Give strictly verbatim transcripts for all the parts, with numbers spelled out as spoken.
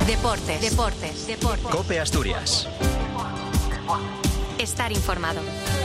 Deportes, deportes, deportes. COPE Asturias. Estar informado.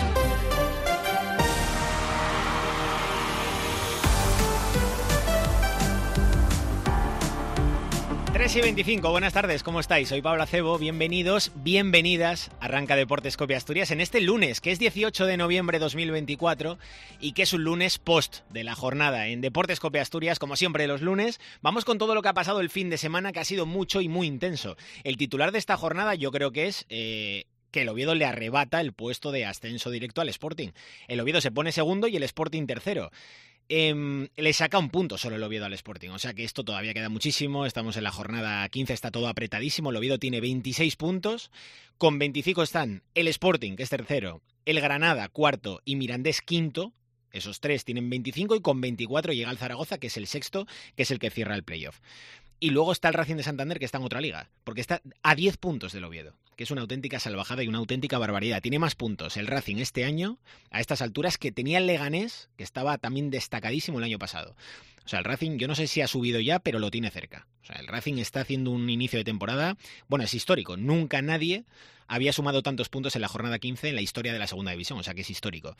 tres y veinticinco, buenas tardes, ¿cómo estáis? Soy Pablo Acebo, bienvenidos, bienvenidas. Arranca Deportes COPE Asturias en este lunes, que es dieciocho de noviembre de dos mil veinticuatro y que es un lunes post de la jornada. En Deportes COPE Asturias, como siempre los lunes, vamos con todo lo que ha pasado el fin de semana, que ha sido mucho y muy intenso. El titular de esta jornada yo creo que es... Eh... que el Oviedo le arrebata el puesto de ascenso directo al Sporting. El Oviedo se pone segundo y el Sporting tercero. Eh, le saca un punto solo el Oviedo al Sporting, o sea que esto todavía queda muchísimo. Estamos en la jornada quince, está todo apretadísimo. El Oviedo tiene veintiséis puntos, con veinticinco están el Sporting, que es tercero, el Granada cuarto y Mirandés quinto. Esos tres tienen veinticinco y con veinticuatro llega el Zaragoza, que es el sexto, que es el que cierra el playoff. Y luego está el Racing de Santander, que está en otra liga, porque está a diez puntos del Oviedo, que es una auténtica salvajada y una auténtica barbaridad. Tiene más puntos el Racing este año, a estas alturas, que tenía el Leganés, que estaba también destacadísimo el año pasado. O sea, el Racing, yo no sé si ha subido ya, pero lo tiene cerca. O sea, el Racing está haciendo un inicio de temporada, bueno, es histórico. Nunca nadie había sumado tantos puntos en la jornada quince en la historia de la segunda división, o sea que es histórico.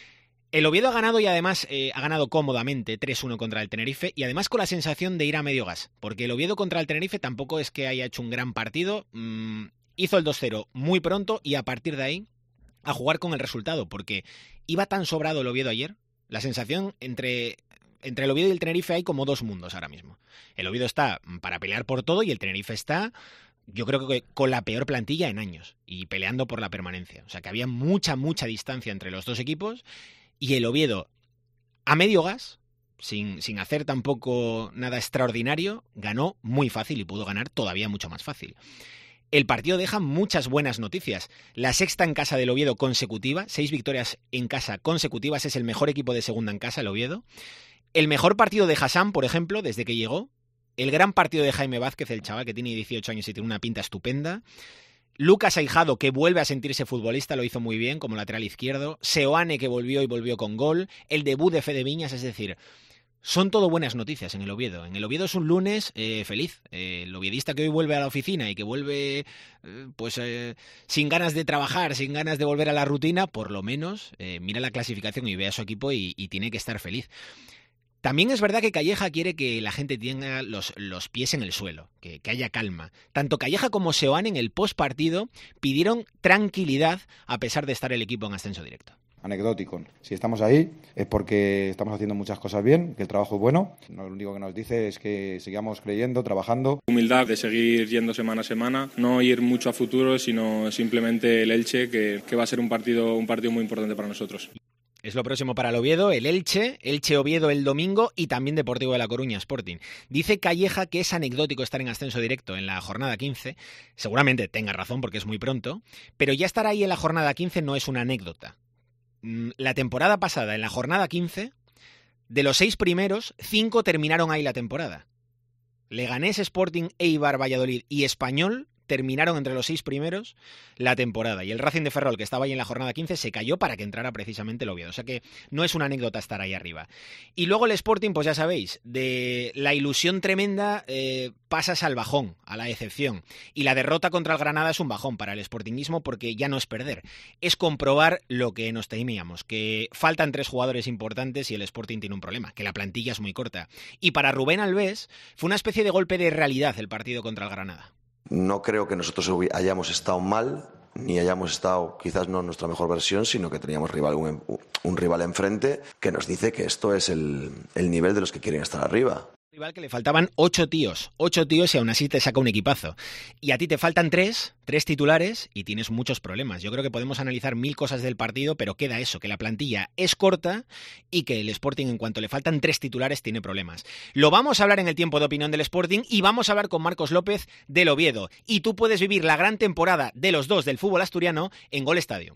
El Oviedo ha ganado y además eh, ha ganado cómodamente tres uno contra el Tenerife y además con la sensación de ir a medio gas, porque el Oviedo contra el Tenerife tampoco es que haya hecho un gran partido, mm, hizo el dos cero muy pronto y a partir de ahí a jugar con el resultado, porque iba tan sobrado el Oviedo ayer, la sensación entre... Entre el Oviedo y el Tenerife hay como dos mundos ahora mismo. El Oviedo está para pelear por todo y el Tenerife está... yo creo que con la peor plantilla en años y peleando por la permanencia. O sea que había mucha, mucha distancia entre los dos equipos y el Oviedo, a medio gas, sin, sin hacer tampoco nada extraordinario, ganó muy fácil y pudo ganar todavía mucho más fácil. El partido deja muchas buenas noticias. La sexta en casa del Oviedo consecutiva, seis victorias en casa consecutivas, es el mejor equipo de segunda en casa, el Oviedo. El mejor partido de Hassan, por ejemplo, desde que llegó. El gran partido de Jaime Vázquez, el chaval que tiene dieciocho años y tiene una pinta estupenda. Lucas Aijado, que vuelve a sentirse futbolista, lo hizo muy bien como lateral izquierdo. Seoane, que volvió y volvió con gol. El debut de Fede Viñas, es decir, son todo buenas noticias en el Oviedo. En el Oviedo es un lunes eh, feliz. Eh, el oviedista que hoy vuelve a la oficina y que vuelve eh, pues eh, sin ganas de trabajar, sin ganas de volver a la rutina, por lo menos eh, mira la clasificación y ve a su equipo y, y tiene que estar feliz. También es verdad que Calleja quiere que la gente tenga los, los pies en el suelo, que, que haya calma. Tanto Calleja como Seoane en el postpartido pidieron tranquilidad a pesar de estar el equipo en ascenso directo. Anecdótico. Si estamos ahí es porque estamos haciendo muchas cosas bien, que el trabajo es bueno. Lo único que nos dice es que sigamos creyendo, trabajando. Humildad de seguir yendo semana a semana, no ir mucho a futuro, sino simplemente el Elche, que, que va a ser un partido, un partido muy importante para nosotros. Es lo próximo para el Oviedo, el Elche, Elche-Oviedo el domingo y también Deportivo de La Coruña Sporting. Dice Calleja que es anecdótico estar en ascenso directo en la jornada quince, seguramente tenga razón porque es muy pronto, pero ya estar ahí en la jornada quince no es una anécdota. La temporada pasada, en la jornada quince, de los seis primeros, cinco terminaron ahí la temporada. Leganés, Sporting, Eibar, Valladolid y Español terminaron entre los seis primeros la temporada. Y el Racing de Ferrol, que estaba ahí en la jornada quince, se cayó para que entrara precisamente el Oviedo. O sea que no es una anécdota estar ahí arriba. Y luego el Sporting, pues ya sabéis, de la ilusión tremenda eh, pasas al bajón, a la decepción. Y la derrota contra el Granada es un bajón para el sportingismo porque ya no es perder. Es comprobar lo que nos temíamos, que faltan tres jugadores importantes y el Sporting tiene un problema, que la plantilla es muy corta. Y para Rubén Alves fue una especie de golpe de realidad el partido contra el Granada. No creo que nosotros hayamos estado mal, ni hayamos estado quizás no en nuestra mejor versión, sino que teníamos rival, un, un rival enfrente que nos dice que esto es el, el nivel de los que quieren estar arriba. Rival que le faltaban ocho tíos, ocho tíos y aún así te saca un equipazo. Y a ti te faltan tres, tres titulares y tienes muchos problemas. Yo creo que podemos analizar mil cosas del partido, pero queda eso, que la plantilla es corta y que el Sporting, en cuanto le faltan tres titulares, tiene problemas. Lo vamos a hablar en el tiempo de opinión del Sporting y vamos a hablar con Marcos López del Oviedo. Y tú puedes vivir la gran temporada de los dos del fútbol asturiano en Gol Stadium.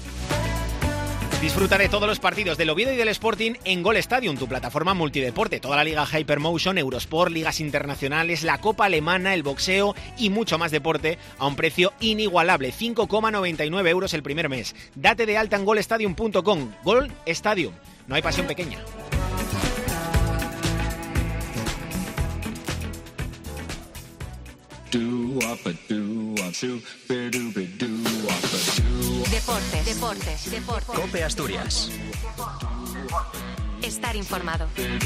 Disfruta de todos los partidos del Oviedo y del Sporting en Gol Stadium, tu plataforma multideporte. Toda la Liga Hypermotion, Eurosport, ligas internacionales, la Copa Alemana, el boxeo y mucho más deporte a un precio inigualable. cinco coma noventa y nueve euros el primer mes. Date de alta en gol stadium punto com. Gol Stadium. No hay pasión pequeña. Deportes, deportes, deportes. COPE Asturias. Estar informado.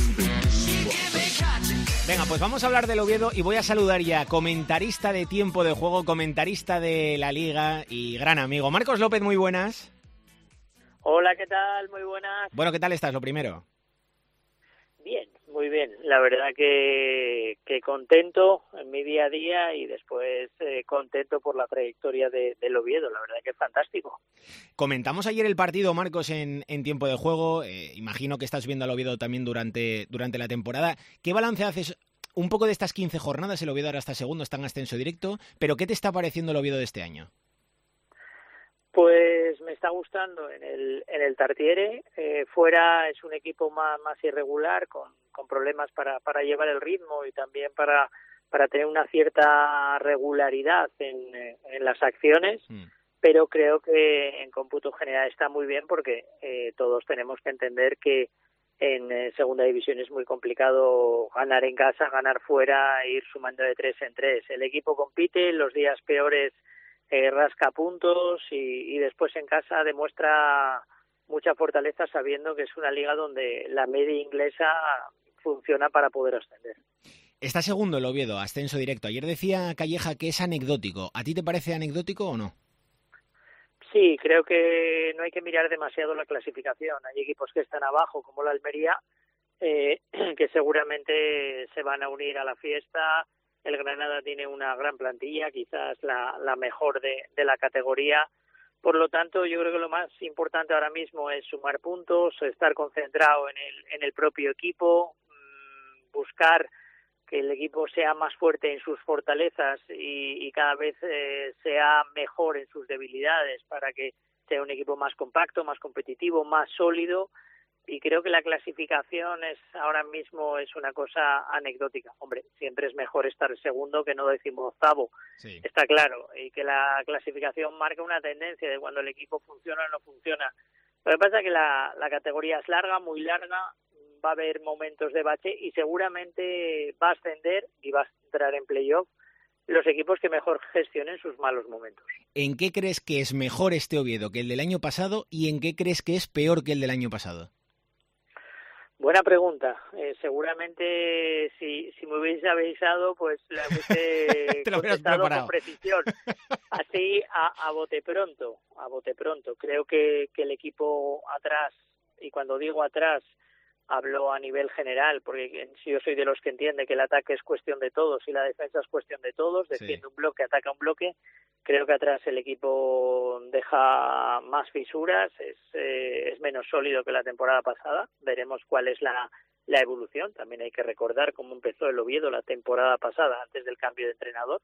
Venga, pues vamos a hablar del Oviedo y voy a saludar ya comentarista de Tiempo de Juego, comentarista de la Liga y gran amigo. Marcos López, muy buenas. Hola, ¿qué tal? Muy buenas. Bueno, ¿qué tal estás? Lo primero. Bien, muy bien. La verdad que, que contento en mi día a día y después eh, contento por la trayectoria de, del Oviedo. La verdad que es fantástico. Comentamos ayer el partido, Marcos, en, en Tiempo de Juego. Eh, imagino que estás viendo al Oviedo también durante, durante la temporada. ¿Qué balance haces un poco de estas quince jornadas? El Oviedo ahora está segundo, está en ascenso directo. ¿Pero qué te está pareciendo el Oviedo de este año? Pues me está gustando en el en el Tartiere. Eh, fuera es un equipo más, más irregular, con, con problemas para, para llevar el ritmo y también para, para tener una cierta regularidad en, en las acciones. Mm. Pero creo que en cómputo general está muy bien porque eh, todos tenemos que entender que en eh, segunda división es muy complicado ganar en casa, ganar fuera e ir sumando de tres en tres. El equipo compite, en los días peores eh, rasca puntos y, y después en casa demuestra mucha fortaleza sabiendo que es una liga donde la media inglesa funciona para poder ascender. Está segundo el Oviedo, ascenso directo. Ayer decía Calleja que es anecdótico. ¿A ti te parece anecdótico o no? Sí, creo que no hay que mirar demasiado la clasificación. Hay equipos que están abajo, como la Almería, eh, que seguramente se van a unir a la fiesta. El Granada tiene una gran plantilla, quizás la, la mejor de, de la categoría. Por lo tanto, yo creo que lo más importante ahora mismo es sumar puntos, estar concentrado en el, en el propio equipo, buscar que el equipo sea más fuerte en sus fortalezas y, y cada vez eh, sea mejor en sus debilidades para que sea un equipo más compacto, más competitivo, más sólido. Y creo que la clasificación es ahora mismo es una cosa anecdótica. Hombre, siempre es mejor estar segundo que no decimoctavo, sí. Está claro, y que la clasificación marca una tendencia de cuando el equipo funciona o no funciona. Lo que pasa es que la, la categoría es larga, muy larga, va a haber momentos de bache y seguramente va a ascender y va a entrar en playoff los equipos que mejor gestionen sus malos momentos. ¿En qué crees que es mejor este Oviedo que el del año pasado y en qué crees que es peor que el del año pasado? Buena pregunta. Eh, seguramente si, si me hubiese avisado, pues la hubiese contestado con precisión. Así a, a bote pronto, a bote pronto. Creo que, que el equipo atrás, y cuando digo atrás, hablo a nivel general, porque si yo soy de los que entiende que el ataque es cuestión de todos y la defensa es cuestión de todos, defiende sí. un bloque, ataca un bloque. Creo que atrás el equipo deja más fisuras, es, eh, es menos sólido que la temporada pasada. Veremos cuál es la, la evolución. También hay que recordar cómo empezó el Oviedo la temporada pasada, antes del cambio de entrenador.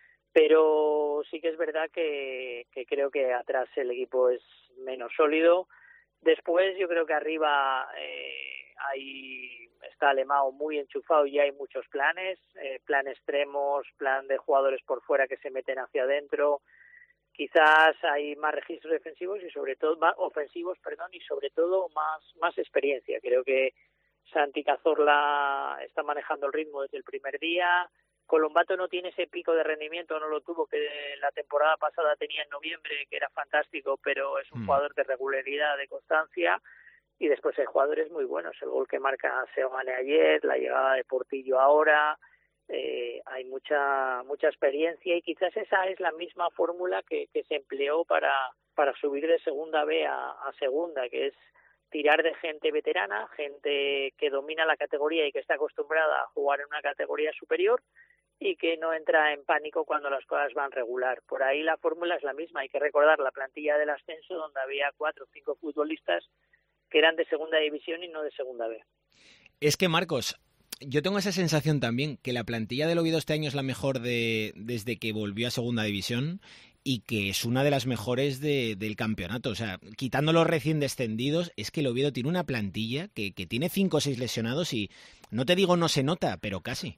Pero sí que es verdad que, que creo que atrás el equipo es menos sólido. Después yo creo que arriba eh, hay, está Alemão muy enchufado y hay muchos planes, eh, plan extremos, plan de jugadores por fuera que se meten hacia adentro. Quizás hay más registros defensivos y sobre todo más ofensivos, perdón, y sobre todo más más experiencia. Creo que Santi Cazorla está manejando el ritmo desde el primer día. Colombato no tiene ese pico de rendimiento, no lo tuvo que la temporada pasada tenía en noviembre, que era fantástico, pero es un mm. jugador de regularidad, de constancia, y después hay jugadores muy buenos. El gol que marca Seoane ayer, la llegada de Portillo ahora, eh, hay mucha mucha experiencia y quizás esa es la misma fórmula que, que se empleó para, para subir de segunda B a, a segunda, que es tirar de gente veterana, gente que domina la categoría y que está acostumbrada a jugar en una categoría superior, y que no entra en pánico cuando las cosas van regular. Por ahí la fórmula es la misma. Hay que recordar la plantilla del ascenso, donde había cuatro o cinco futbolistas que eran de segunda división y no de segunda B. Es que, Marcos, yo tengo esa sensación también, que la plantilla del Oviedo este año es la mejor de desde que volvió a segunda división y que es una de las mejores de, del campeonato. O sea, quitando los recién descendidos, es que el Oviedo tiene una plantilla que, que tiene cinco o seis lesionados y no te digo no se nota, pero casi.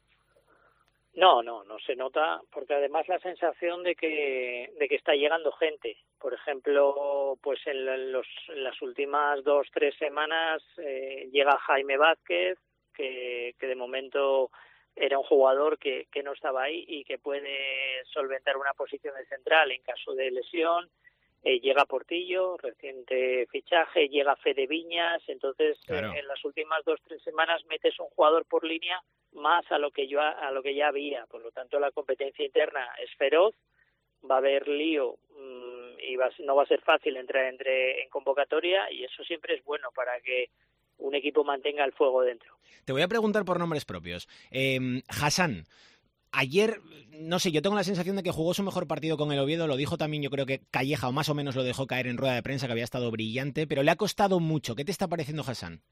No, no, no se nota, porque además la sensación de que de que está llegando gente. Por ejemplo, pues en, los, en las últimas dos, tres semanas eh, llega Jaime Vázquez, que, que de momento era un jugador que, que no estaba ahí y que puede solventar una posición de central en caso de lesión. Eh, llega Portillo, reciente fichaje, llega Fede Viñas, entonces claro. eh, en las últimas dos tres semanas metes un jugador por línea más a lo que yo a lo que ya había, por lo tanto la competencia interna es feroz, va a haber lío mmm, y va, no va a ser fácil entrar entre en convocatoria, y eso siempre es bueno para que un equipo mantenga el fuego dentro. Te voy a preguntar por nombres propios. Eh, Hassan, ayer, no sé, yo tengo la sensación de que jugó su mejor partido con el Oviedo, lo dijo también, yo creo que Calleja, o más o menos lo dejó caer en rueda de prensa, que había estado brillante, pero le ha costado mucho. ¿Qué te está pareciendo Hassan?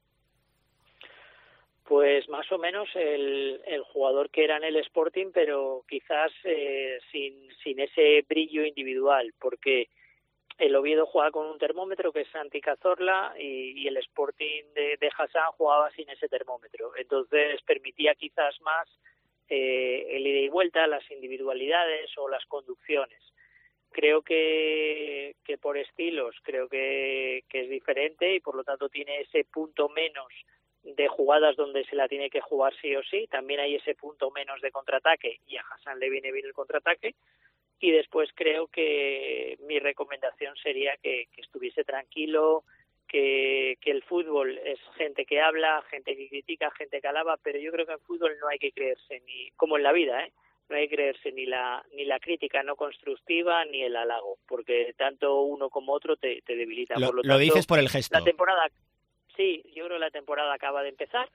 Pues más o menos el, el jugador que era en el Sporting, pero quizás eh, sin, sin ese brillo individual, porque el Oviedo juega con un termómetro que es Santi Cazorla y, y el Sporting de, de Hassan jugaba sin ese termómetro. Entonces permitía quizás más eh, el ida y vuelta, las individualidades o las conducciones. Creo que, que por estilos creo que, que es diferente y por lo tanto tiene ese punto menos de jugadas donde se la tiene que jugar sí o sí. También hay ese punto menos de contraataque y a Hassan le viene bien el contraataque. Y después creo que mi recomendación sería que, que estuviese tranquilo, que, que el fútbol es gente que habla, gente que critica, gente que alaba, pero yo creo que en fútbol no hay que creerse, ni como en la vida, ¿eh? no hay que creerse ni la ni la crítica no constructiva ni el halago, porque tanto uno como otro te, te debilita. Lo, por lo, lo tanto, dices por el gesto. La temporada, sí, yo creo que la temporada acaba de empezar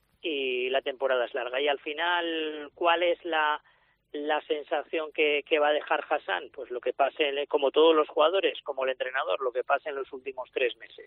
y la temporada es larga. Y al final, ¿cuál es la... la sensación que, que va a dejar Hassan? Pues lo que pase, como todos los jugadores, como el entrenador, lo que pase en los últimos tres meses.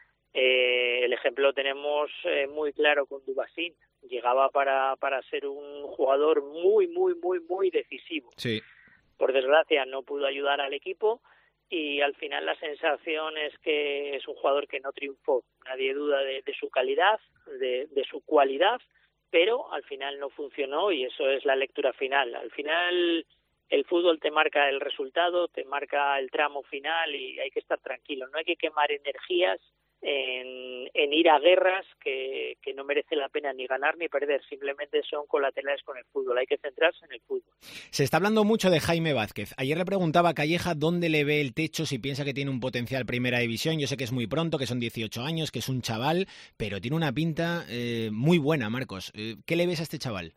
Eh, el ejemplo lo tenemos eh, muy claro con Dubasín. Llegaba para, para ser un jugador muy, muy, muy, muy decisivo. Sí. Por desgracia no pudo ayudar al equipo y al final la sensación es que es un jugador que no triunfó. Nadie duda de, de su calidad, de, de su cualidad, pero al final no funcionó y eso es la lectura final. Al final el fútbol te marca el resultado, te marca el tramo final y hay que estar tranquilo. No hay que quemar energías en, en ir a guerras que, que no merece la pena ni ganar ni perder, simplemente son colaterales con el fútbol, hay que centrarse en el fútbol. Se está hablando mucho de Jaime Vázquez. Ayer le preguntaba a Calleja dónde le ve el techo, si piensa que tiene un potencial primera división. Yo sé que es muy pronto, que son dieciocho años, que es un chaval, pero tiene una pinta eh, muy buena, Marcos. Eh, ¿Qué le ves a este chaval?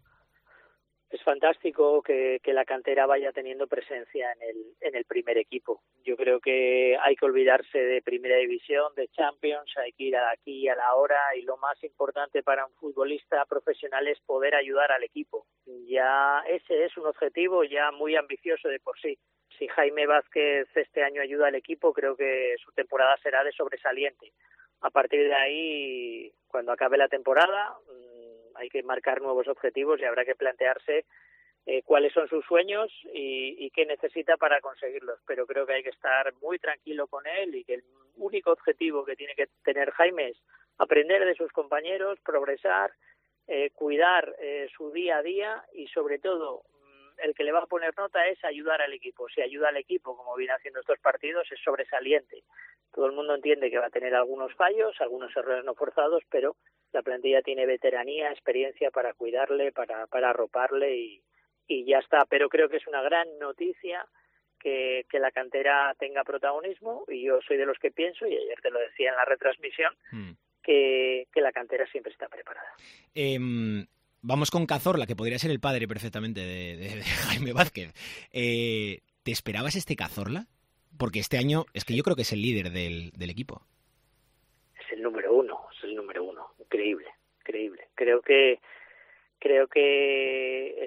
Es fantástico que, que la cantera vaya teniendo presencia en el, en el primer equipo. Yo creo que hay que olvidarse de primera división, de Champions, hay que ir aquí y a la hora, y lo más importante para un futbolista profesional es poder ayudar al equipo. Ya ese es un objetivo ya muy ambicioso de por sí. Si Jaime Vázquez este año ayuda al equipo, creo que su temporada será de sobresaliente. A partir de ahí, cuando acabe la temporada, hay que marcar nuevos objetivos y habrá que plantearse eh, cuáles son sus sueños y, y qué necesita para conseguirlos. Pero creo que hay que estar muy tranquilo con él y que el único objetivo que tiene que tener Jaime es aprender de sus compañeros, progresar, eh, cuidar eh, su día a día y sobre todo el que le va a poner nota es ayudar al equipo. Si ayuda al equipo, como viene haciendo estos partidos, es sobresaliente. Todo el mundo entiende que va a tener algunos fallos, algunos errores no forzados, pero la plantilla tiene veteranía, experiencia para cuidarle, para, para arroparle y, y ya está. Pero creo que es una gran noticia que, que la cantera tenga protagonismo y yo soy de los que pienso, y ayer te lo decía en la retransmisión, mm. que, que la cantera siempre está preparada. Eh... Vamos con Cazorla, que podría ser el padre perfectamente de, de, de Jaime Vázquez. Eh, ¿Te esperabas este Cazorla? Porque este año es que yo creo que es el líder del, del equipo. Es el número uno, es el número uno. Increíble, increíble. Creo que creo que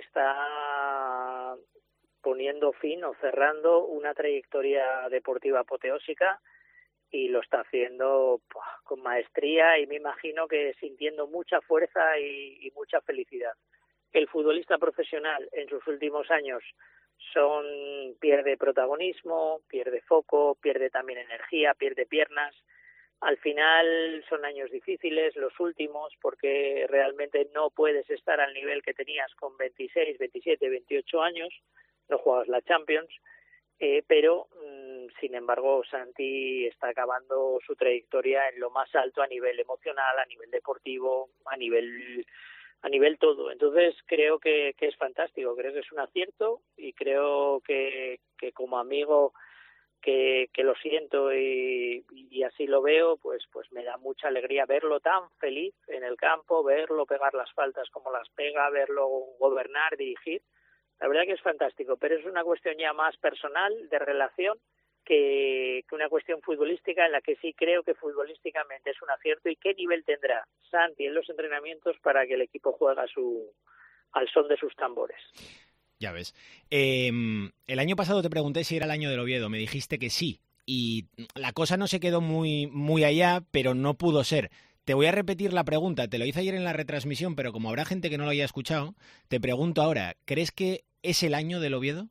está poniendo fin o cerrando una trayectoria deportiva apoteósica y lo está haciendo pues, con maestría y me imagino que sintiendo mucha fuerza y, y mucha felicidad. El futbolista profesional en sus últimos años son pierde protagonismo, pierde foco, pierde también energía, pierde piernas. Al final son años difíciles, los últimos, porque realmente no puedes estar al nivel que tenías con veintiséis, veintisiete, veintiocho años, no jugabas la Champions. Eh, pero, mmm, sin embargo, Santi está acabando su trayectoria en lo más alto a nivel emocional, a nivel deportivo, a nivel a nivel todo. Entonces creo que, que es fantástico, creo que es un acierto y creo que, que como amigo que, que lo siento y, y así lo veo, pues pues me da mucha alegría verlo tan feliz en el campo, verlo pegar las faltas como las pega, verlo gobernar, dirigir. La verdad que es fantástico, pero es una cuestión ya más personal, de relación, que, que una cuestión futbolística, en la que sí creo que futbolísticamente es un acierto. ¿Y qué nivel tendrá Santi en los entrenamientos para que el equipo juegue a su, al son de sus tambores? Ya ves. Eh, el año pasado te pregunté si era el año del Oviedo, me dijiste que sí, y la cosa no se quedó muy, muy allá, pero no pudo ser. Te voy a repetir la pregunta, te lo hice ayer en la retransmisión, pero como habrá gente que no lo haya escuchado, te pregunto ahora, ¿crees que es el año del Oviedo?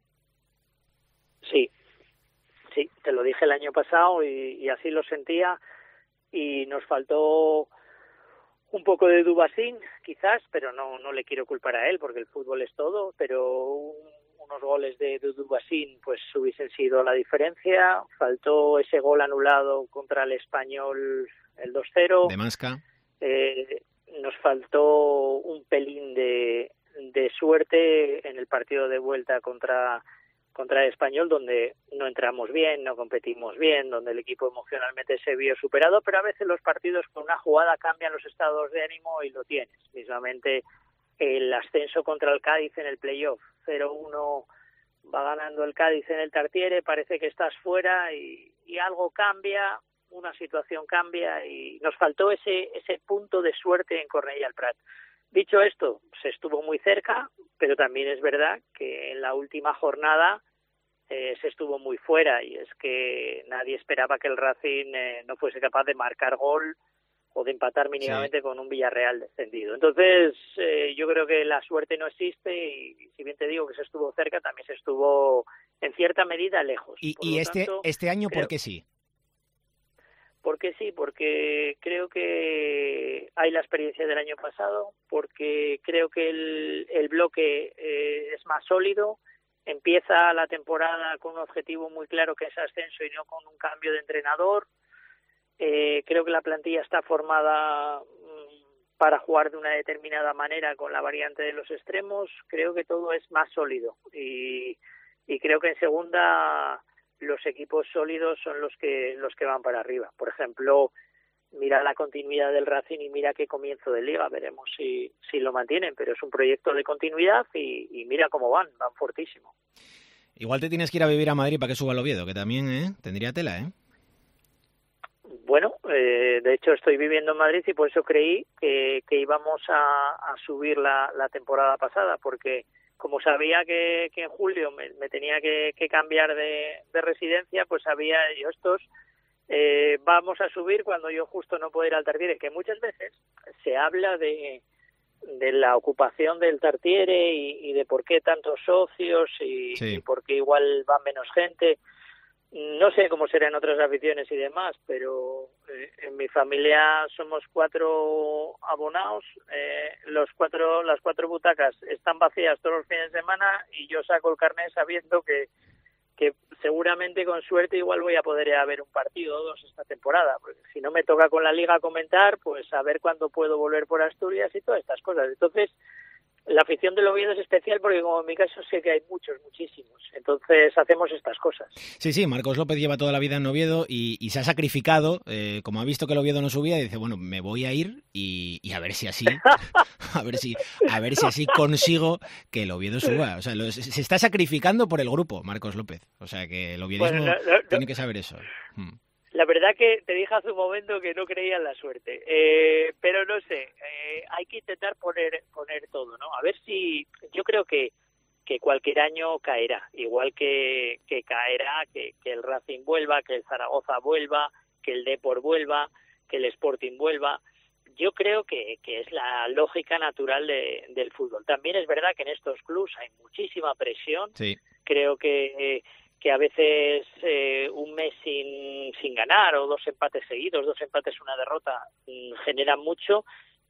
Sí, sí, te lo dije el año pasado y, y así lo sentía, y nos faltó un poco de Dubasín, quizás, pero no no le quiero culpar a él porque el fútbol es todo, pero un, unos goles de, de Dubasín pues hubiesen sido la diferencia. Faltó ese gol anulado contra el Español, el dos cero. De Masca. Eh, nos faltó un pelín de, de suerte en el partido de vuelta contra contra el Español, donde no entramos bien, no competimos bien, donde el equipo emocionalmente se vio superado, pero a veces los partidos con una jugada cambian los estados de ánimo y lo tienes. Mismamente el ascenso contra el Cádiz en el playoff, cero uno va ganando el Cádiz en el Tartiere, parece que estás fuera y, y algo cambia, una situación cambia y nos faltó ese ese punto de suerte en Cornellà al Prat. Dicho esto, se estuvo muy cerca, pero también es verdad que en la última jornada eh, se estuvo muy fuera, y es que nadie esperaba que el Racing eh, no fuese capaz de marcar gol o de empatar mínimamente sí. con un Villarreal descendido. Entonces, eh, yo creo que la suerte no existe, y si bien te digo que se estuvo cerca, también se estuvo en cierta medida lejos. Y, y este, tanto, este año, creo, ¿por qué sí? Porque sí, porque creo que hay la experiencia del año pasado, porque creo que el, el bloque eh, es más sólido, empieza la temporada con un objetivo muy claro que es ascenso y no con un cambio de entrenador. Eh, creo que la plantilla está formada mmm, para jugar de una determinada manera con la variante de los extremos. Creo que todo es más sólido y, y creo que en segunda los equipos sólidos son los que los que van para arriba. Por ejemplo, mira la continuidad del Racing y mira qué comienzo de liga, veremos si si lo mantienen, pero es un proyecto de continuidad y, y mira cómo van, van fortísimo. Igual te tienes que ir a vivir a Madrid para que suba el Oviedo, que también ¿eh? tendría tela, ¿eh? Bueno, eh, de hecho estoy viviendo en Madrid y por eso creí que, que íbamos a, a subir la, la temporada pasada, porque como sabía que, que en julio me, me tenía que, que cambiar de, de residencia, pues sabía yo estos eh, vamos a subir cuando yo justo no puedo ir al Tartiere, que muchas veces se habla de, de la ocupación del Tartiere y, y de por qué tantos socios y, sí. y por qué igual va menos gente. No sé cómo será en otras aficiones y demás, pero eh, en mi familia somos cuatro abonados, eh, los cuatro, las cuatro butacas están vacías todos los fines de semana y yo saco el carnet sabiendo que, que seguramente con suerte igual voy a poder ir a ver un partido o dos esta temporada, porque si no me toca con la liga comentar, pues a ver cuándo puedo volver por Asturias y todas estas cosas. Entonces, la afición del Oviedo es especial porque como en mi caso sé que hay muchos, muchísimos. Entonces hacemos estas cosas. Sí, sí, Marcos López lleva toda la vida en Oviedo y, y se ha sacrificado. Eh, como ha visto que el Oviedo no subía, dice, bueno, me voy a ir y, y a ver si así, a ver si, a ver si así consigo que el Oviedo suba. O sea, lo, se está sacrificando por el grupo, Marcos López. O sea, que el oviedismo bueno, no, no, tiene que saber eso. Hmm. La verdad que te dije hace un momento que no creía en la suerte, eh, pero no sé, eh, hay que intentar poner poner todo, ¿no? A ver si, yo creo que que cualquier año caerá, igual que, que caerá, que, que el Racing vuelva, que el Zaragoza vuelva, que el Depor vuelva, que el Sporting vuelva. Yo creo que, que es la lógica natural de, del fútbol. También es verdad que en estos clubs hay muchísima presión, sí. Creo que... Eh, que a veces eh, un mes sin, sin ganar o dos empates seguidos, dos empates, una derrota, mmm, generan mucho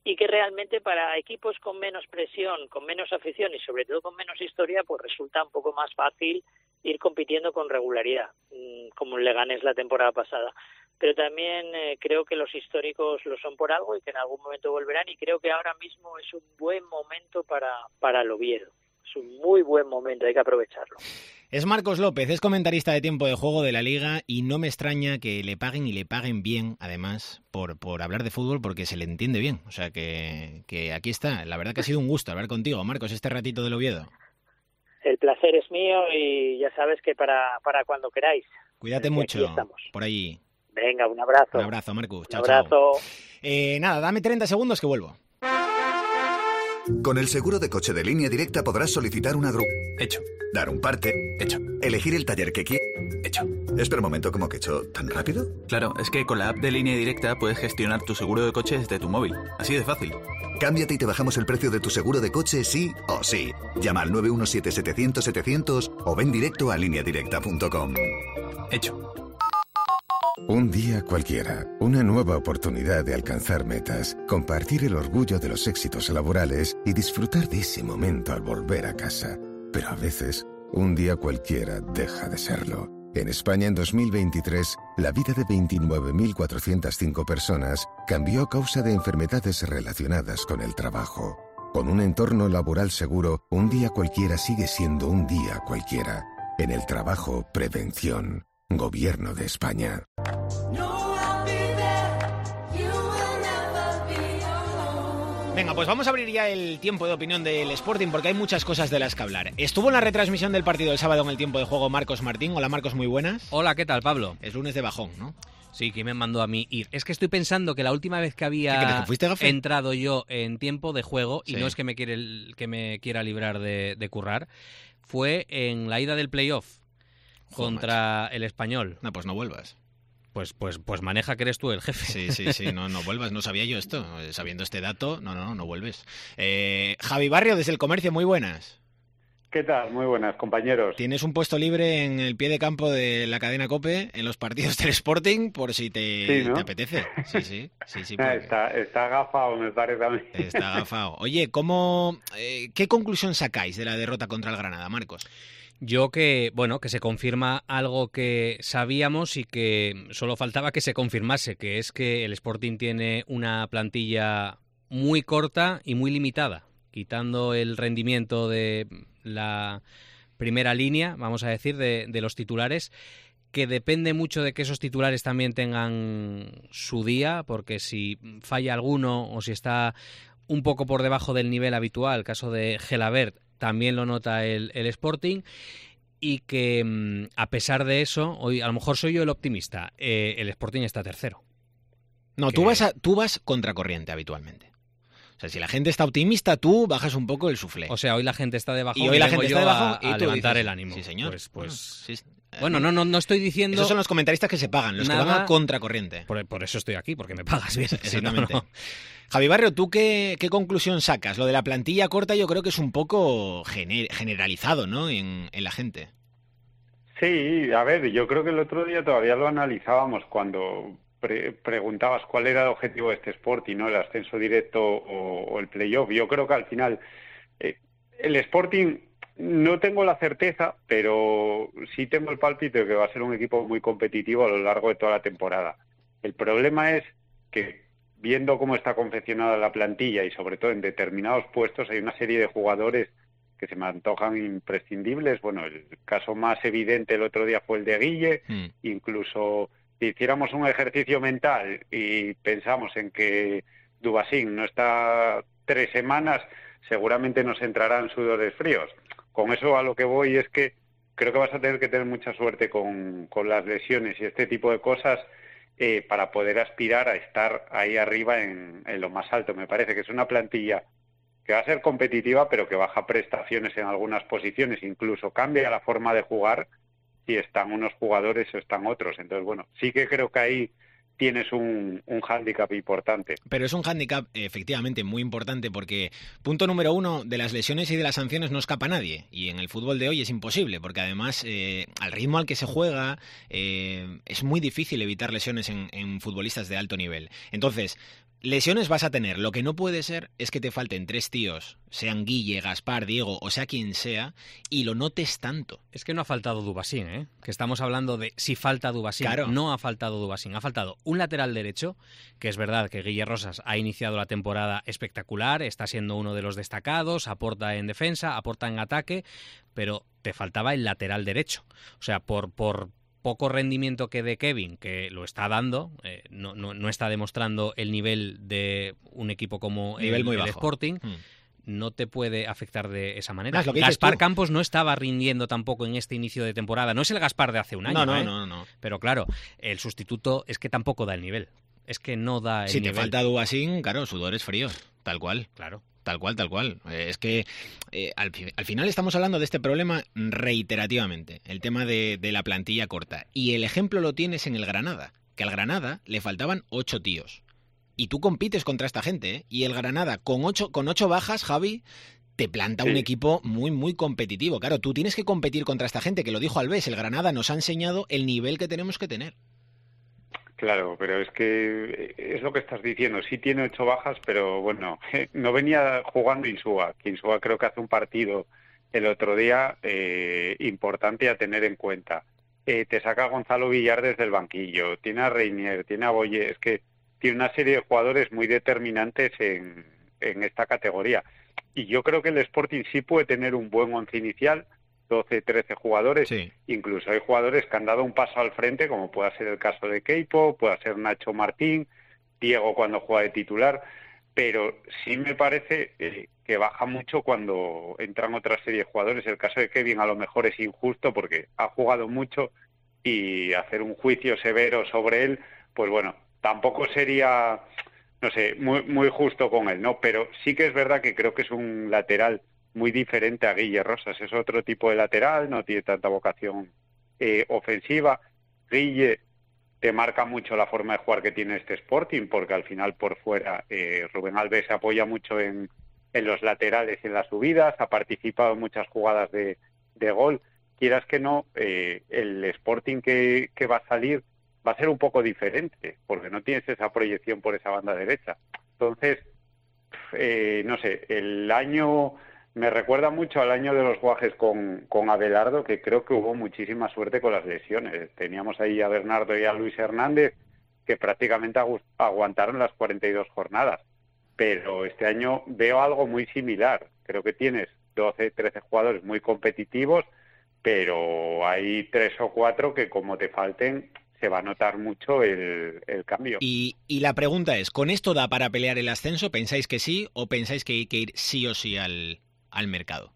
y que realmente para equipos con menos presión, con menos afición y sobre todo con menos historia, pues resulta un poco más fácil ir compitiendo con regularidad, como el Leganés la temporada pasada. Pero también eh, creo que los históricos lo son por algo y que en algún momento volverán, y creo que ahora mismo es un buen momento para, para el Oviedo. Es un muy buen momento, hay que aprovecharlo. Es Marcos López, es comentarista de Tiempo de Juego de la Liga, y no me extraña que le paguen y le paguen bien, además, por, por hablar de fútbol, porque se le entiende bien. O sea que, que aquí está. La verdad que ha sido un gusto hablar contigo, Marcos, este ratito del Oviedo. El placer es mío y ya sabes que para, para cuando queráis. Cuídate mucho por ahí. Venga, un abrazo. Un abrazo, Marcus. Chao, un abrazo. Chao. Eh, nada, dame treinta segundos que vuelvo. Con el seguro de coche de Línea Directa podrás solicitar una grúa. Hecho. Dar un parte. Hecho. Elegir el taller que quieras. Hecho. Espera un momento, ¿cómo que hecho? ¿Tan rápido? Claro, es que con la app de Línea Directa puedes gestionar tu seguro de coche desde tu móvil. Así de fácil. Cámbiate y te bajamos el precio de tu seguro de coche sí o sí. Llama al nueve uno siete setecientos setecientos o ven directo a línea directa punto com. Hecho. Un día cualquiera, una nueva oportunidad de alcanzar metas, compartir el orgullo de los éxitos laborales y disfrutar de ese momento al volver a casa. Pero a veces, un día cualquiera deja de serlo. En España, en dos mil veintitrés, la vida de veintinueve mil cuatrocientas cinco personas cambió a causa de enfermedades relacionadas con el trabajo. Con un entorno laboral seguro, un día cualquiera sigue siendo un día cualquiera. En el trabajo, prevención. Gobierno de España. Venga, pues vamos a abrir ya el tiempo de opinión del Sporting, porque hay muchas cosas de las que hablar. Estuvo en la retransmisión del partido el sábado en el tiempo de juego Marcos Martín. Hola, Marcos, muy buenas. Hola, ¿qué tal, Pablo? Es lunes de bajón, ¿no? Sí, que me mandó a mí ir. Es que estoy pensando que la última vez que había entrado yo en tiempo de juego, sí. Y no es que me, quiere, que me quiera librar de, de currar, fue en la ida del playoff contra el Español. No, pues no vuelvas. Pues, pues, pues maneja que eres tú el jefe. Sí, sí, sí, no, no vuelvas, no sabía yo esto. Sabiendo este dato, no, no, no vuelves. Eh, Javi Barrio, desde El Comercio, muy buenas. ¿Qué tal? Muy buenas, compañeros. Tienes un puesto libre en el pie de campo de la cadena COPE en los partidos del Sporting, por si te, sí, ¿no? te apetece. Sí, sí, sí, sí. Porque... Está, está agafado, me parece a mí. Está agafado. Oye, ¿cómo, eh, ¿qué conclusión sacáis de la derrota contra el Granada, Marcos? Yo que, bueno, que se confirma algo que sabíamos y que solo faltaba que se confirmase, que es que el Sporting tiene una plantilla muy corta y muy limitada, quitando el rendimiento de la primera línea, vamos a decir, de, de los titulares, que depende mucho de que esos titulares también tengan su día, porque si falla alguno o si está un poco por debajo del nivel habitual, caso de Gelabert, también lo nota el, el Sporting, y que a pesar de eso, hoy a lo mejor soy yo el optimista, eh, el Sporting está tercero. No, que... tú, vas a, tú vas contracorriente habitualmente. O sea, si la gente está optimista, tú bajas un poco el suflé. O sea, hoy la gente está de bajón y hoy la gente está de bajón y a, a levantar dices, el ánimo. Sí, señor. Pues, pues... Bueno, sí, bueno, no, no, no estoy diciendo... Esos son los comentaristas que se pagan, los nada... que van a contracorriente. Por, por eso estoy aquí, porque me pagas bien. Exactamente. Si no, no. Javi Barrio, ¿tú qué, qué conclusión sacas? Lo de la plantilla corta yo creo que es un poco gener, generalizado, ¿no? En, en la gente. Sí, a ver, yo creo que el otro día todavía lo analizábamos cuando pre preguntabas cuál era el objetivo de este Sporting, ¿no? El ascenso directo o, o el playoff. Yo creo que al final eh, el Sporting, no tengo la certeza, pero sí tengo el pálpito de que va a ser un equipo muy competitivo a lo largo de toda la temporada. El problema es que, viendo cómo está confeccionada la plantilla y sobre todo en determinados puestos, hay una serie de jugadores que se me antojan imprescindibles. Bueno, el caso más evidente el otro día fue el de Guille. Mm. Incluso si hiciéramos un ejercicio mental y pensamos en que Dubasín no está tres semanas, seguramente nos entrarán sudores fríos. Con eso a lo que voy es que creo que vas a tener que tener mucha suerte con, con las lesiones y este tipo de cosas eh, para poder aspirar a estar ahí arriba en, en lo más alto. Me parece que es una plantilla que va a ser competitiva, pero que baja prestaciones en algunas posiciones, incluso cambia la forma de jugar si están unos jugadores o están otros. Entonces, bueno, sí que creo que ahí tienes un, un hándicap importante. Pero es un hándicap efectivamente muy importante porque, punto número uno, de las lesiones y de las sanciones no escapa nadie, y en el fútbol de hoy es imposible, porque además eh, al ritmo al que se juega eh, es muy difícil evitar lesiones en, en futbolistas de alto nivel. Entonces, lesiones vas a tener. Lo que no puede ser es que te falten tres tíos, sean Guille, Gaspar, Diego, o sea quien sea, y lo notes tanto. Es que no ha faltado Dubasín, ¿eh? Que estamos hablando de si falta Dubasín. Claro. No ha faltado Dubasín. Ha faltado un lateral derecho, que es verdad que Guille Rosas ha iniciado la temporada espectacular, está siendo uno de los destacados, aporta en defensa, aporta en ataque, pero te faltaba el lateral derecho. O sea, por... por poco rendimiento que de Kevin, que lo está dando, eh, no, no, no está demostrando el nivel de un equipo como nivel el, muy el bajo. Sporting, hmm. no te puede afectar de esa manera. No, Gaspar Campos no estaba rindiendo tampoco en este inicio de temporada. No es el Gaspar de hace un año, no, no, ¿eh? no, no. Pero claro, el sustituto es que tampoco da el nivel. Es que no da el si nivel. Si te falta Dubasín, claro, sudores fríos, tal cual. Claro. Tal cual, tal cual. Eh, es que eh, al, al final estamos hablando de este problema reiterativamente, el tema de, de la plantilla corta. Y el ejemplo lo tienes en el Granada, que al Granada le faltaban ocho tíos. Y tú compites contra esta gente, ¿eh? Y el Granada, con ocho, con ocho bajas, Javi, te planta sí. un equipo muy, muy competitivo. Claro, tú tienes que competir contra esta gente, que lo dijo Alves, el Granada nos ha enseñado el nivel que tenemos que tener. Claro, pero es que es lo que estás diciendo. Sí tiene ocho bajas, pero bueno, no venía jugando Insúa. Que Insúa creo que hace un partido el otro día eh, importante a tener en cuenta. Eh, te saca a Gonzalo Villar desde el banquillo, tiene a Reinier, tiene a Boye. Es que tiene una serie de jugadores muy determinantes en, en esta categoría. Y yo creo que el Sporting sí puede tener un buen once inicial, doce, trece jugadores, sí. Incluso hay jugadores que han dado un paso al frente, como pueda ser el caso de Keipo, pueda ser Nacho Martín, Diego cuando juega de titular, pero sí me parece eh, que baja mucho cuando entran otra serie de jugadores. El caso de Kevin a lo mejor es injusto porque ha jugado mucho y hacer un juicio severo sobre él, pues bueno, tampoco sería, no sé, muy, muy justo con él, ¿no? Pero sí que es verdad que creo que es un lateral muy diferente a Guille Rosas. Es otro tipo de lateral, no tiene tanta vocación eh, ofensiva. Guille te marca mucho la forma de jugar que tiene este Sporting, porque al final por fuera eh, Rubén Alves se apoya mucho en, en los laterales y en las subidas, ha participado en muchas jugadas de, de gol. Quieras que no, eh, el Sporting que, que va a salir va a ser un poco diferente, porque no tienes esa proyección por esa banda derecha. Entonces, eh, no sé, el año... Me recuerda mucho al año de los Guajes con, con Abelardo, que creo que hubo muchísima suerte con las lesiones. Teníamos ahí a Bernardo y a Luis Hernández, que prácticamente agu- aguantaron las cuarenta y dos jornadas. Pero este año veo algo muy similar. Creo que tienes doce, trece jugadores muy competitivos, pero hay tres o cuatro que como te falten, se va a notar mucho el, el cambio. Y, y la pregunta es, ¿con esto da para pelear el ascenso? ¿Pensáis que sí o pensáis que hay que ir sí o sí al... al mercado?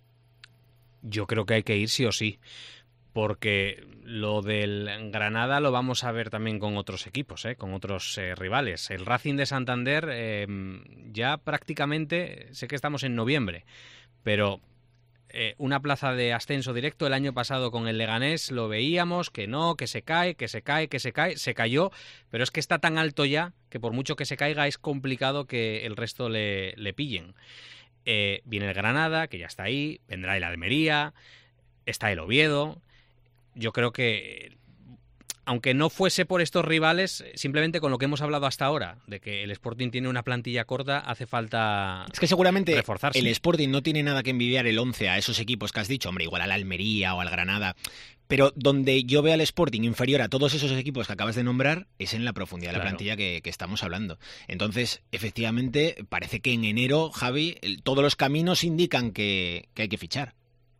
Yo creo que hay que ir sí o sí, porque lo del Granada lo vamos a ver también con otros equipos, ¿eh? Con otros eh, rivales. El Racing de Santander eh, ya prácticamente, sé que estamos en noviembre, pero eh, una plaza de ascenso directo el año pasado con el Leganés lo veíamos, que no, que se cae, que se cae, que se cae, se cayó, pero es que está tan alto ya que por mucho que se caiga es complicado que el resto le, le pillen. Eh, viene el Granada, que ya está ahí, vendrá el Almería, está el Oviedo. Yo creo que, aunque no fuese por estos rivales, simplemente con lo que hemos hablado hasta ahora, de que el Sporting tiene una plantilla corta, hace falta Es que seguramente reforzarse. El Sporting no tiene nada que envidiar el once a esos equipos que has dicho, hombre, igual al Almería o al Granada, pero donde yo veo al Sporting inferior a todos esos equipos que acabas de nombrar es en la profundidad de la Claro. plantilla que, que estamos hablando. Entonces, efectivamente, parece que en enero, Javi, el- todos los caminos indican que, que hay que fichar.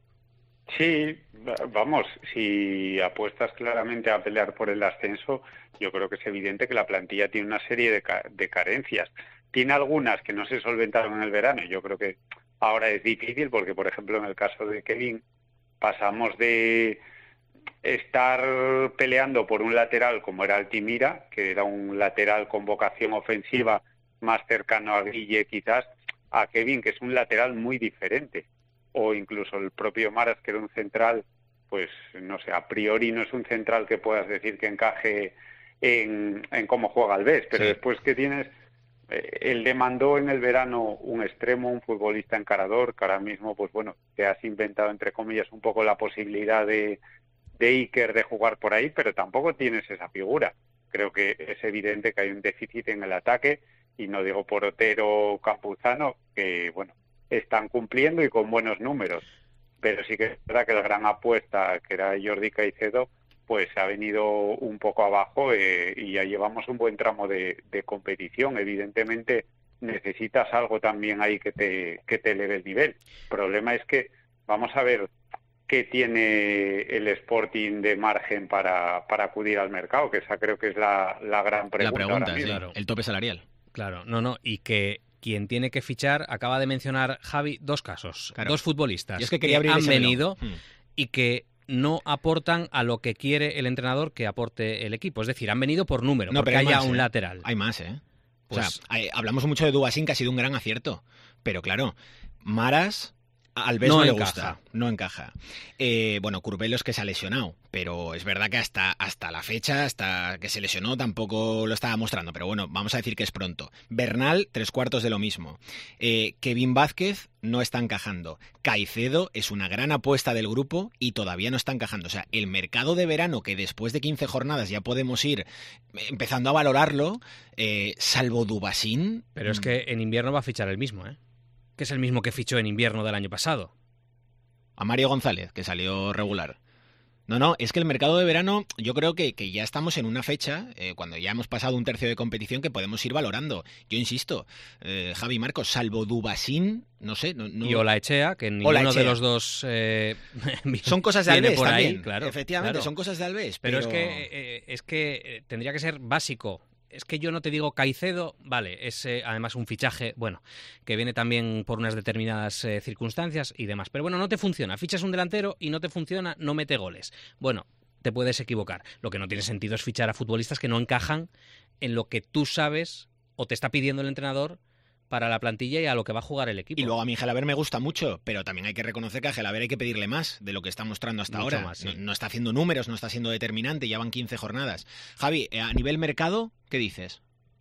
Sí, va- vamos, si apuestas claramente a pelear por el ascenso, yo creo que es evidente que la plantilla tiene una serie de, ca- de carencias. Tiene algunas que no se solventaron en el verano. Yo creo que ahora es difícil porque, por ejemplo, en el caso de Kevin, pasamos de estar peleando por un lateral como era Altimira, que era un lateral con vocación ofensiva más cercano a Guille quizás, a Kevin, que es un lateral muy diferente. O incluso el propio Maras, que era un central, pues no sé, a priori no es un central que puedas decir que encaje en, en cómo juega Alves, pero Sí. después que tienes, eh, él demandó en el verano un extremo, un futbolista encarador, que ahora mismo, pues bueno, te has inventado, entre comillas, un poco la posibilidad de, de Iker de jugar por ahí, pero tampoco tienes esa figura. Creo que es evidente que hay un déficit en el ataque y no digo por Otero o Campuzano, que bueno, están cumpliendo y con buenos números, pero sí que es verdad que la gran apuesta, que era Jordi Caicedo, pues ha venido un poco abajo eh, y ya llevamos un buen tramo de, de competición. Evidentemente necesitas algo también ahí que te, que te eleve el nivel. El problema es que vamos a ver qué tiene el Sporting de margen para, para acudir al mercado, que esa creo que es la, la gran pregunta. La pregunta, ahora sí, mismo. claro. El tope salarial. Claro, no, no, y que quien tiene que fichar, acaba de mencionar Javi, dos casos, claro. dos futbolistas es que, quería que han venido hmm. y que no aportan a lo que quiere el entrenador que aporte el equipo. Es decir, han venido por número, no, porque haya más, un eh. lateral. Hay más, ¿eh? Pues, o sea, hay, hablamos mucho de Dubasín, que ha sido un gran acierto, pero claro, Maras... Alves no, no le gusta, no encaja. Eh, bueno, Curbelo es que se ha lesionado, pero es verdad que hasta, hasta la fecha, hasta que se lesionó, tampoco lo estaba mostrando, pero bueno, vamos a decir que es pronto. Bernal, tres cuartos de lo mismo. Eh, Kevin Vázquez no está encajando. Caicedo es una gran apuesta del grupo y todavía no está encajando. O sea, el mercado de verano, que después de quince jornadas ya podemos ir empezando a valorarlo, eh, salvo Dubasín... Pero es que en invierno va a fichar el mismo, ¿eh? Que es el mismo que fichó en invierno del año pasado. A Mario González, que salió regular. No, no, es que el mercado de verano, yo creo que, que ya estamos en una fecha, eh, cuando ya hemos pasado un tercio de competición, que podemos ir valorando. Yo insisto, eh, Javi Marcos, salvo Dubasín, no sé... No, no... Y Olaechea, que ninguno de los dos... Eh, son cosas de Alves por también, ahí, claro. Efectivamente, claro. son cosas de Alves. Pero, pero... es que, eh, es que tendría que ser básico. Es que yo no te digo Caicedo, vale, es eh, además un fichaje, bueno, que viene también por unas determinadas eh, circunstancias y demás. Pero bueno, no te funciona. Fichas un delantero y no te funciona, no mete goles. Bueno, te puedes equivocar. Lo que no tiene sentido es fichar a futbolistas que no encajan en lo que tú sabes o te está pidiendo el entrenador para la plantilla y a lo que va a jugar el equipo. Y luego a mí Gelaber me gusta mucho, pero también hay que reconocer que a Gelaber hay que pedirle más de lo que está mostrando hasta Mucho ahora. Más, sí. no, no está haciendo números, no está siendo determinante, ya van quince jornadas. Javi, a nivel mercado, ¿qué dices?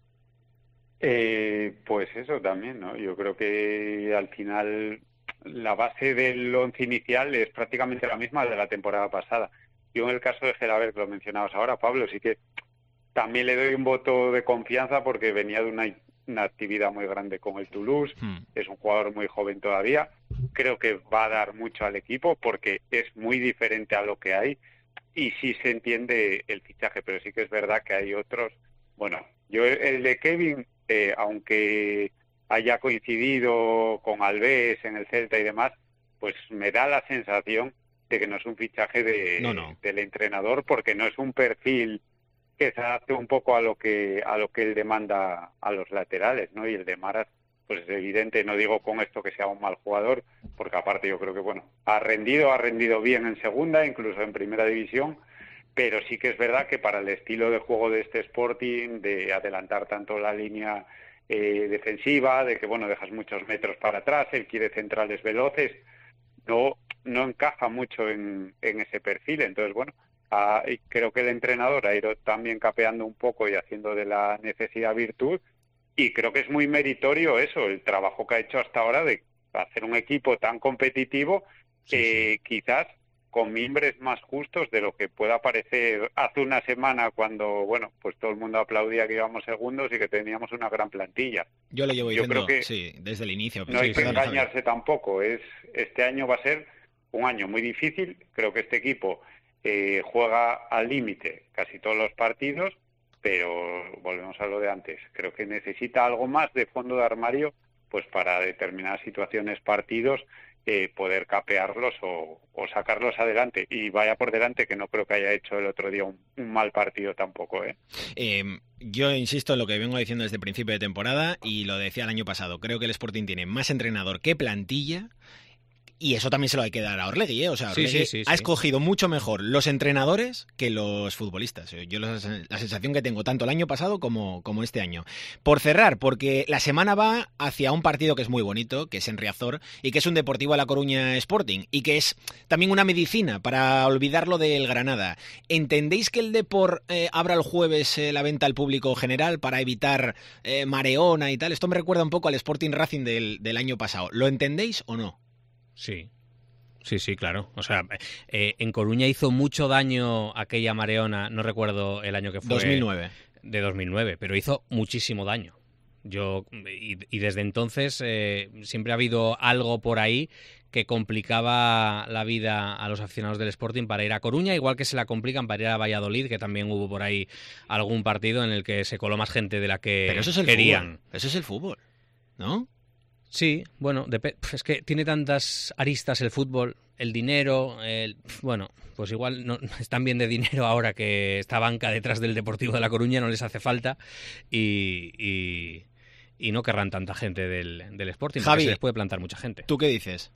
Eh, pues eso también, ¿no? Yo creo que al final la base del once inicial es prácticamente la misma de la temporada pasada. Yo en el caso de Gelaber, que lo mencionabas ahora, Pablo, sí que también le doy un voto de confianza porque venía de una, una actividad muy grande con el Toulouse, hmm. es un jugador muy joven todavía, creo que va a dar mucho al equipo porque es muy diferente a lo que hay y sí se entiende el fichaje, pero sí que es verdad que hay otros. Bueno, yo el de Kevin, eh, aunque haya coincidido con Alves en el Celta y demás, pues me da la sensación de que no es un fichaje de, no, no. del entrenador, porque no es un perfil que se adapte un poco a lo que a lo que él demanda a los laterales, ¿no? Y el de Maras, pues es evidente, no digo con esto que sea un mal jugador, porque aparte yo creo que, bueno, ha rendido, ha rendido bien en segunda, incluso en primera división, pero sí que es verdad que para el estilo de juego de este Sporting, de adelantar tanto la línea eh, defensiva, de que, bueno, dejas muchos metros para atrás, él quiere centrales veloces, no no encaja mucho en, en ese perfil. Entonces, bueno, a, creo que el entrenador ha ido también capeando un poco y haciendo de la necesidad virtud, y creo que es muy meritorio eso, el trabajo que ha hecho hasta ahora de hacer un equipo tan competitivo, sí, eh, sí. quizás con mimbres más justos de lo que pueda parecer hace una semana cuando, bueno, pues todo el mundo aplaudía que íbamos segundos y que teníamos una gran plantilla. Yo lo llevo diciendo, Yo creo que sí, desde el inicio. No sí, hay que sí, engañarse Javier. tampoco, es este año va a ser un año muy difícil, creo que este equipo eh, juega al límite casi todos los partidos, pero volvemos a lo de antes, creo que necesita algo más de fondo de armario pues para determinadas situaciones, partidos, eh, poder capearlos o, o sacarlos adelante. Y vaya por delante que no creo que haya hecho el otro día un, un mal partido tampoco, ¿eh? Eh, yo insisto en lo que vengo diciendo desde el principio de temporada y lo decía el año pasado. Creo que el Sporting tiene más entrenador que plantilla. Y eso también se lo hay que dar a Orlegui, ¿eh? O sea, Orlegui sí, sí, sí, ha sí. escogido mucho mejor los entrenadores que los futbolistas. Yo la, la sensación que tengo tanto el año pasado como, como este año. Por cerrar, porque la semana va hacia un partido que es muy bonito, que es en Riazor, y que es un Deportivo a La Coruña Sporting, y que es también una medicina para olvidarlo del Granada. ¿Entendéis que el Depor eh, abra el jueves eh, la venta al público general para evitar eh, mareona y tal? Esto me recuerda un poco al Sporting Racing del, del año pasado. ¿Lo entendéis o no? Sí, sí, sí, claro. O sea, eh, en Coruña hizo mucho daño aquella mareona, no recuerdo el año que fue. dos mil nueve. De dos mil nueve, pero hizo muchísimo daño. Yo y, y desde entonces eh, siempre ha habido algo por ahí que complicaba la vida a los aficionados del Sporting para ir a Coruña, igual que se la complican para ir a Valladolid, que también hubo por ahí algún partido en el que se coló más gente de la que Pero eso es el querían. Fútbol. Eso es el fútbol, ¿no? Sí, bueno, es que tiene tantas aristas el fútbol, el dinero, el, bueno, pues igual no están bien de dinero ahora que esta banca detrás del Deportivo de La Coruña no les hace falta y, y, y no querrán tanta gente del, del Sporting, Javi, porque se les puede plantar mucha gente. ¿Tú qué dices?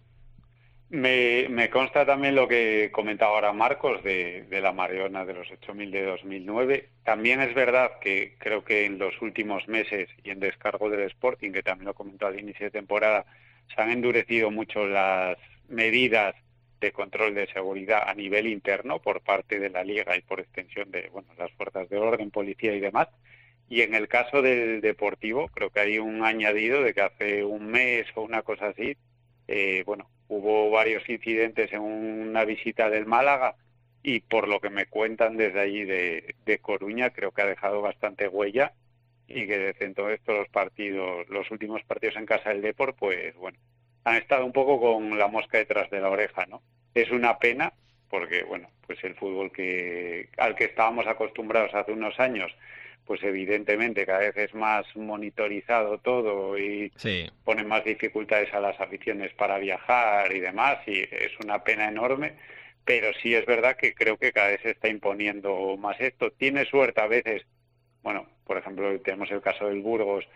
Me, me consta también lo que comentaba ahora Marcos de, de la Mareona de los ocho mil de dos mil nueve. También es verdad que creo que en los últimos meses y en descargo del Sporting, que también lo comentó al inicio de temporada, se han endurecido mucho las medidas de control de seguridad a nivel interno por parte de la Liga y por extensión de bueno las fuerzas de orden, policía y demás. Y en el caso del Deportivo, creo que hay un añadido de que hace un mes o una cosa así, eh, bueno, hubo varios incidentes en una visita del Málaga y por lo que me cuentan desde allí de, de Coruña, creo que ha dejado bastante huella y que desde entonces todos los partidos, los últimos partidos en casa del Depor, pues bueno, han estado un poco con la mosca detrás de la oreja, ¿no? Es una pena porque, bueno, pues el fútbol que al que estábamos acostumbrados hace unos años, pues evidentemente cada vez es más monitorizado todo y sí. pone más dificultades a las aficiones para viajar y demás, y es una pena enorme, pero sí es verdad que creo que cada vez se está imponiendo más esto. Tiene suerte a veces, bueno, por ejemplo, tenemos el caso del Burgos,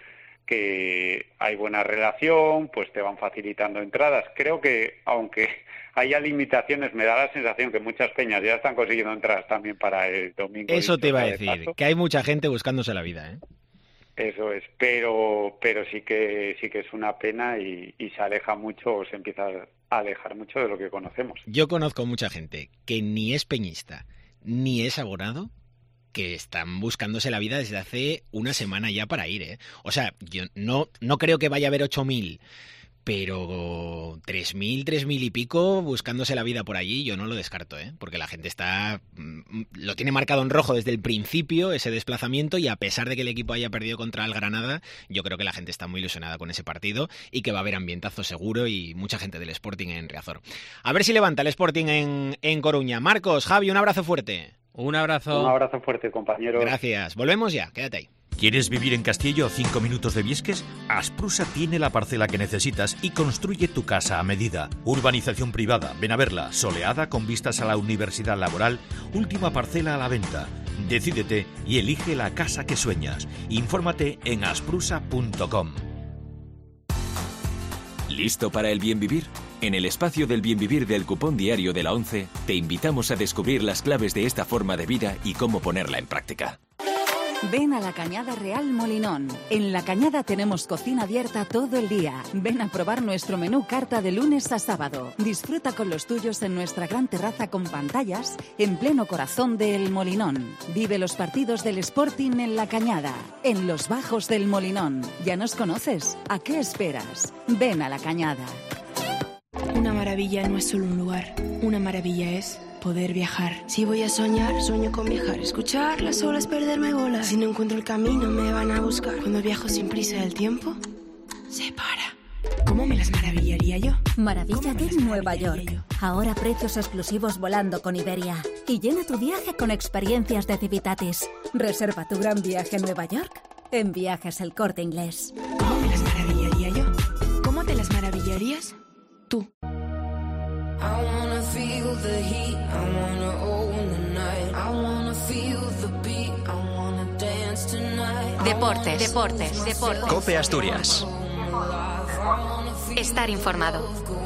que hay buena relación, pues te van facilitando entradas. Creo que, aunque haya limitaciones, me da la sensación que muchas peñas ya están consiguiendo entradas también para el domingo. Eso te iba a decir, paso. que hay mucha gente buscándose la vida, ¿eh? Eso es, pero pero sí que sí que es una pena y, y se aleja mucho, o se empieza a alejar mucho de lo que conocemos. Yo conozco mucha gente que ni es peñista, ni es abonado, que están buscándose la vida desde hace una semana ya para ir, ¿eh? O sea, yo no, no creo que vaya a haber ocho mil, pero tres mil, tres mil y pico buscándose la vida por allí, yo no lo descarto, ¿eh? Porque la gente está lo tiene marcado en rojo desde el principio, ese desplazamiento, y a pesar de que el equipo haya perdido contra el Granada, yo creo que la gente está muy ilusionada con ese partido y que va a haber ambientazo seguro y mucha gente del Sporting en Riazor. A ver si levanta el Sporting en, en Coruña. Marcos, Javi, un abrazo fuerte. Un abrazo. Un abrazo fuerte, compañeros. Gracias. Volvemos ya, quédate ahí. ¿Quieres vivir en Castillo a cinco minutos de Viesques? Asprusa tiene la parcela que necesitas y construye tu casa a medida. Urbanización privada, ven a verla, soleada con vistas a la Universidad Laboral, última parcela a la venta. Decídete y elige la casa que sueñas. Infórmate en asprusa punto com. ¿Listo para el bien vivir? En el espacio del bien vivir del cupón diario de la ONCE, te invitamos a descubrir las claves de esta forma de vida y cómo ponerla en práctica. Ven a La Cañada Real Molinón. En La Cañada tenemos cocina abierta todo el día. Ven a probar nuestro menú carta de lunes a sábado. Disfruta con los tuyos en nuestra gran terraza con pantallas en pleno corazón de El Molinón. Vive los partidos del Sporting en La Cañada, en los bajos del Molinón. ¿Ya nos conoces? ¿A qué esperas? Ven a La Cañada. Una maravilla no es solo un lugar. Una maravilla es poder viajar. Si voy a soñar, sueño con viajar. Escuchar las olas, perderme bolas. Si no encuentro el camino, me van a buscar. Cuando viajo sin prisa, el tiempo se para. ¿Cómo me las maravillaría yo? Maravíllate en Nueva York. Yo? Ahora precios exclusivos volando con Iberia. Y llena tu viaje con experiencias de Civitatis. Reserva tu gran viaje a Nueva York en Viajes El Corte Inglés. ¿Cómo me las maravillaría yo? ¿Cómo te las maravillarías tú? I wanna feel the heat, I wanna own the night, I wanna feel the beat, I wanna dance tonight. Deportes, deportes, deportes. COPE Asturias. Estar informado.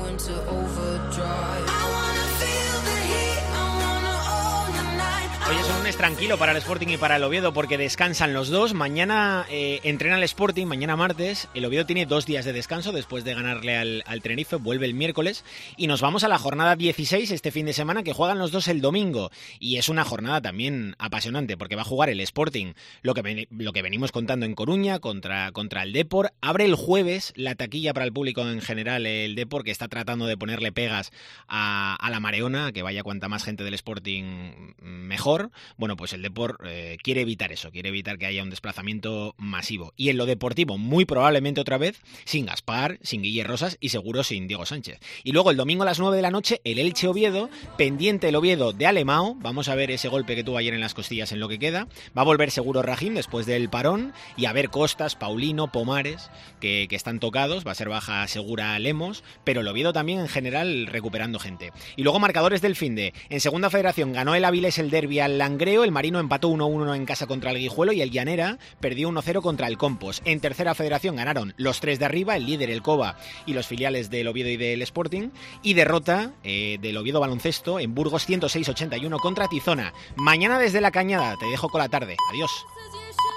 Hoy es un lunes tranquilo para el Sporting y para el Oviedo porque descansan los dos. Mañana eh, entrena el Sporting, mañana martes. El Oviedo tiene dos días de descanso después de ganarle al, al Tenerife, vuelve el miércoles. Y nos vamos a la jornada dieciséis este fin de semana, que juegan los dos el domingo. Y es una jornada también apasionante porque va a jugar el Sporting, lo que, ven, lo que venimos contando en Coruña, contra, contra el Depor. Abre el jueves la taquilla para el público en general el Depor, que está tratando de ponerle pegas a, a la Mareona, que vaya cuanta más gente del Sporting mejor. bueno, pues el Depor eh, quiere evitar eso, quiere evitar que haya un desplazamiento masivo. Y en lo deportivo, muy probablemente otra vez, sin Gaspar, sin Guille Rosas y seguro sin Diego Sánchez. Y luego el domingo a las nueve de la noche, el Elche-Oviedo, pendiente el Oviedo de Alemão, vamos a ver ese golpe que tuvo ayer en las costillas en lo que queda, va a volver seguro Raheem después del parón, y a ver Costas, Paulino, Pomares, que, que están tocados, va a ser baja segura Lemos, pero el Oviedo también en general recuperando gente. Y luego marcadores del finde. En segunda federación ganó el Avilés el derbi al Langreo, el Marino empató uno uno en casa contra el Guijuelo y el Llanera perdió uno cero contra el Compos. En tercera federación ganaron los tres de arriba, el líder, el Cova, y los filiales del Oviedo y del Sporting, y derrota eh, del Oviedo Baloncesto en Burgos ciento seis ochenta y uno contra Tizona. Mañana desde La Cañada, te dejo con la tarde. Adiós.